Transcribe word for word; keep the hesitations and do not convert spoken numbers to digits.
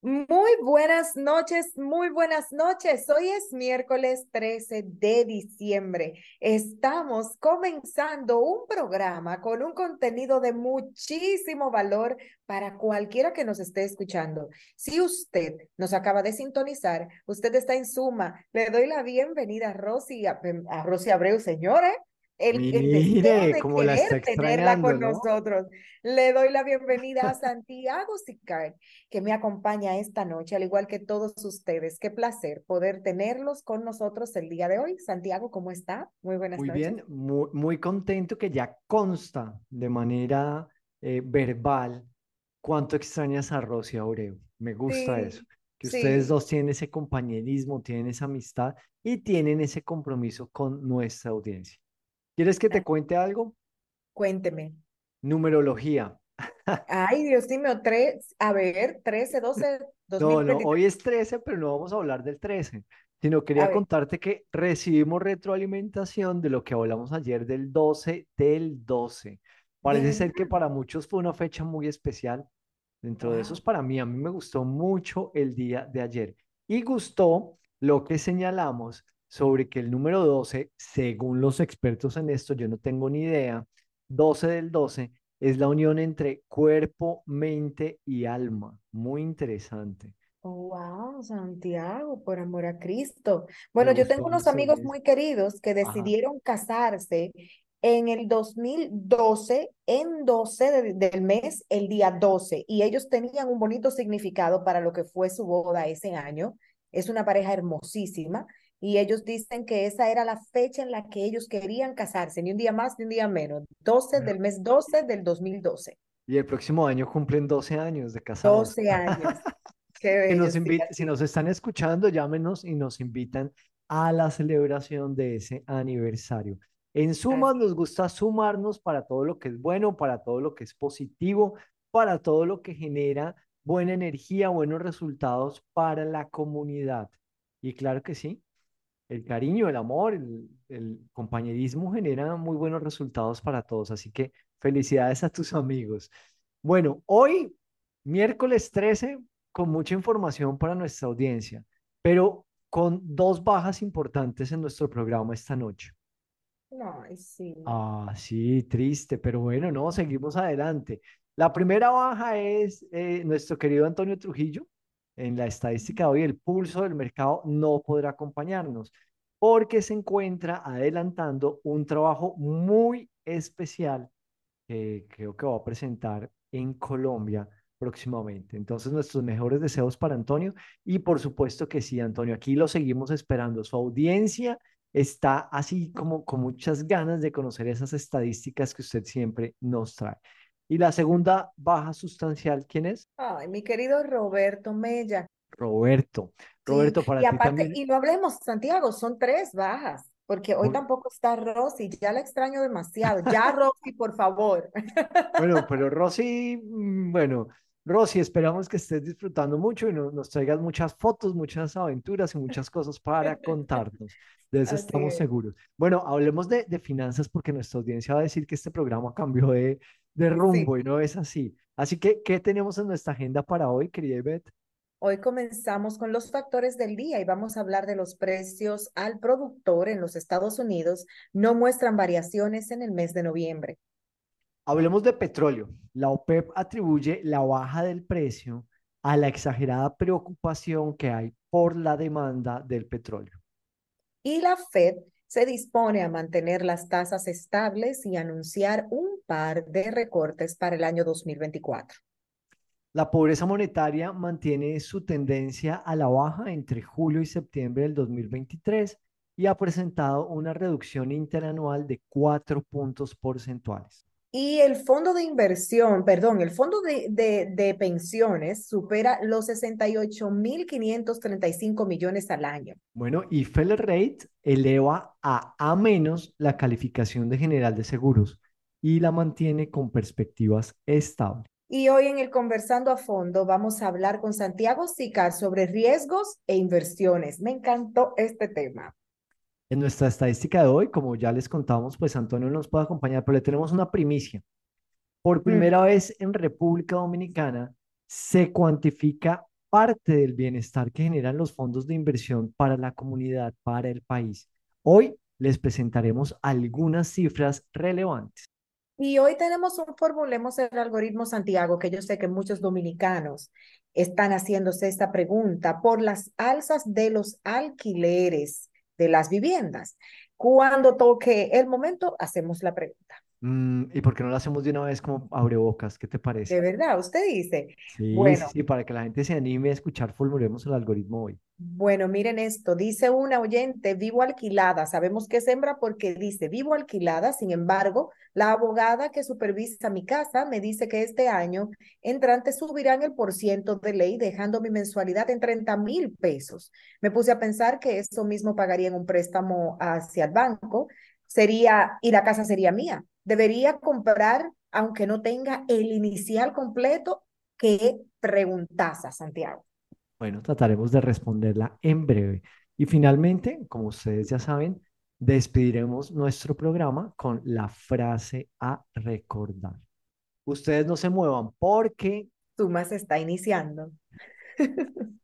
Muy buenas noches, muy buenas noches. Hoy es miércoles trece de diciembre. Estamos comenzando un programa con un contenido de muchísimo valor para cualquiera que nos esté escuchando. Si usted nos acaba de sintonizar, usted está en Suma. Le doy la bienvenida a Rosy, a, a Rosy Abreu, señores. El, el deseo Mire, de cómo la está querer tenerla extrañando, con ¿no? nosotros. Le doy la bienvenida a Santiago Sicar, que me acompaña esta noche, al igual que todos ustedes. Qué placer poder tenerlos con nosotros el día de hoy. Santiago, ¿cómo está? Muy buenas Muy noches. bien, muy, muy contento que ya consta de manera eh, verbal cuánto extrañas a Rosy Abreu. Me gusta eso, Sí, que ustedes sí. dos tienen ese compañerismo, tienen esa amistad y tienen ese compromiso con nuestra audiencia. ¿Quieres que te Ah, cuente algo? cuénteme. Numerología. Ay, Dios mío, tres, a ver, trece, doce, dos No, mil no, veintitrés. hoy es trece, pero no vamos a hablar del trece, sino A quería ver, contarte que recibimos retroalimentación de lo que hablamos ayer del doce del doce. Parece ser que ¿verdad? para muchos fue una fecha muy especial. Dentro de esos, Wow. para mí, a mí me gustó mucho el día de ayer. Y gustó lo que señalamos sobre que el número doce, según los expertos en esto, yo no tengo ni idea, doce del doce es la unión entre cuerpo, mente y alma. Muy interesante. Wow, Santiago, por amor a Cristo. Me Bueno, yo tengo gustó unos eso. amigos es- muy queridos que Ajá. decidieron casarse en el dos mil doce, en doce de- del mes, el día doce, y ellos tenían un bonito significado para lo que fue su boda ese año. Es una pareja hermosísima, y ellos dicen que esa era la fecha en la que ellos querían casarse, ni un día más ni un día menos, doce Bueno, del mes doce del dos mil doce. y el próximo año cumplen doce años de casados. doce años. Qué Que bello, nos sí, invit- si así. nos están escuchando, llámenos y nos invitan a la celebración de ese aniversario. En suma, Así. nos gusta sumarnos para todo lo que es bueno, para todo lo que es positivo, para todo lo que genera buena energía, buenos resultados para la comunidad. Y claro que sí, el cariño, el amor, el, el compañerismo genera muy buenos resultados para todos. Así que felicidades a tus amigos. Bueno, hoy, miércoles trece, con mucha información para nuestra audiencia, pero con dos bajas importantes en nuestro programa esta noche. No, ay, sí. Ah, sí, triste, pero bueno, no, seguimos adelante. La primera baja es eh, nuestro querido Antonio Trujillo. En la estadística de hoy, el pulso del mercado no podrá acompañarnos porque se encuentra adelantando un trabajo muy especial que creo que va a presentar en Colombia próximamente. Entonces, nuestros mejores deseos para Antonio y por supuesto que sí, Antonio, aquí lo seguimos esperando. Su audiencia está así como con muchas ganas de conocer esas estadísticas que usted siempre nos trae. Y la segunda baja sustancial, ¿quién es? Ay, mi querido Roberto Mella. Roberto. Sí, Roberto, para y ti aparte, también. y no hablemos, Santiago, son tres bajas, porque hoy Uy, tampoco está Rosy, ya la extraño demasiado. Ya, Rosy, por favor. bueno, pero Rosy, mm, bueno, Rosy, esperamos que estés disfrutando mucho y no- nos traigas muchas fotos, muchas aventuras y muchas cosas para contarnos. De eso Así estamos es. seguros. Bueno, hablemos de, de finanzas porque nuestra audiencia va a decir que este programa cambió de, de Sí. rumbo y no es así. Así que, ¿qué tenemos en nuestra agenda para hoy, querida Ivette? Hoy comenzamos con los factores del día y vamos a hablar de los precios al productor en los Estados Unidos. No muestran variaciones en el mes de noviembre. Hablemos de petróleo. La OPEP atribuye la baja del precio a la exagerada preocupación que hay por la demanda del petróleo. Y la Fed se dispone a mantener las tasas estables y anunciar un par de recortes para el año dos mil veinticuatro. La pobreza monetaria mantiene su tendencia a la baja entre julio y septiembre del dos mil veintitrés y ha presentado una reducción interanual de cuatro puntos porcentuales. Y el fondo de inversión, perdón, el fondo de, de, de pensiones supera los sesenta y ocho mil quinientos treinta y cinco millones al año. Bueno, y Feller Rate eleva a A menos la calificación de general de seguros y la mantiene con perspectivas estables. Y hoy en el Conversando a Fondo vamos a hablar con Santiago Sicar sobre riesgos e inversiones. Me encantó este tema. En nuestra estadística de hoy, como ya les contamos, pues Antonio nos puede acompañar, pero le tenemos una primicia. Por Mm. primera vez en República Dominicana se cuantifica parte del bienestar que generan los fondos de inversión para la comunidad, para el país. Hoy les presentaremos algunas cifras relevantes. Y hoy tenemos un Formulemos el Algoritmo Santiago, que yo sé que muchos dominicanos están haciéndose esta pregunta por las alzas de los alquileres de las viviendas. Cuando toque el momento, hacemos la pregunta. Mm, ¿y por qué no lo hacemos de una vez como abrebocas? ¿Qué te parece? De verdad, usted dice, Sí, sí, bueno, sí, para que la gente se anime a escuchar Formulemos el algoritmo hoy. Bueno, miren esto, dice una oyente, vivo alquilada. Sabemos que es hembra porque dice, vivo alquilada. Sin embargo, la abogada que supervisa mi casa me dice que este año entrante subirán el por ciento de ley, dejando mi mensualidad en treinta mil pesos. Me puse a pensar que eso mismo pagaría en un préstamo hacia el banco. Sería, y la casa sería mía. Debería comprar, aunque no tenga el inicial completo. ¿Qué preguntas a Santiago? Bueno, trataremos de responderla en breve. Y finalmente, como ustedes ya saben, despediremos nuestro programa con la frase a recordar. Ustedes no se muevan porque Suma se está iniciando.